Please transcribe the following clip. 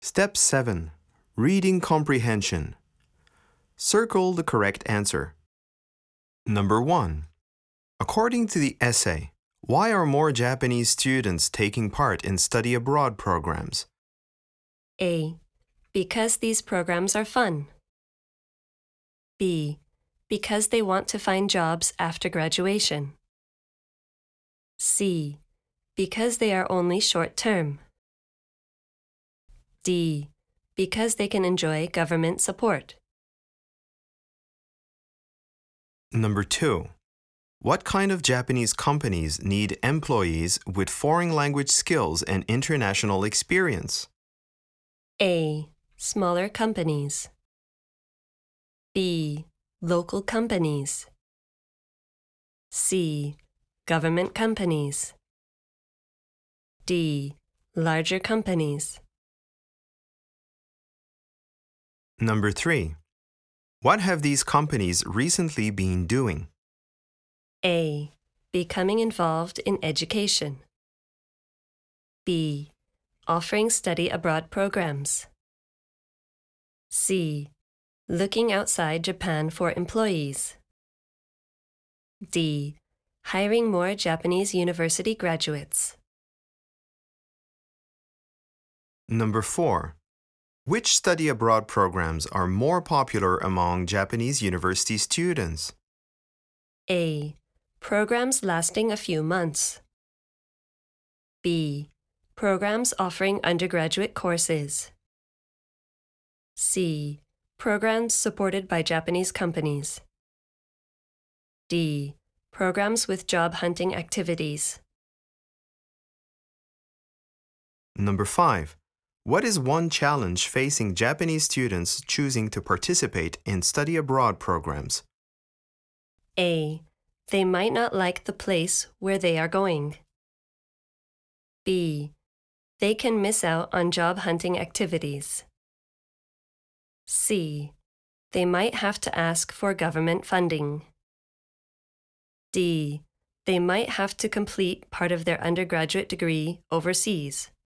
Step 7. Reading Comprehension. Circle the correct answer. Number 1. According to the essay, why are more Japanese students taking part in study abroad programs? A. Because these programs are fun. B. Because they want to find jobs after graduation. C. Because they are only short-term. D. Because they can enjoy government support. Number 2. What kind of Japanese companies need employees with foreign language skills and international experience? A. Smaller companies. B. Local companies. C. Government companies. D. Larger companies. Number 3. What have these companies recently been doing? A. Becoming involved in education. B. Offering study abroad programs. C. Looking outside Japan for employees. D. Hiring more Japanese university graduates. Number 4. Which study abroad programs are more popular among Japanese university students? A. Programs lasting a few months. B. Programs offering undergraduate courses. C. Programs supported by Japanese companies. D. Programs with job hunting activities. Number 5. What is one challenge facing Japanese students choosing to participate in study abroad programs? A. They might not like the place where they are going. B. They can miss out on job hunting activities. C. They might have to ask for government funding. D. They might have to complete part of their undergraduate degree overseas.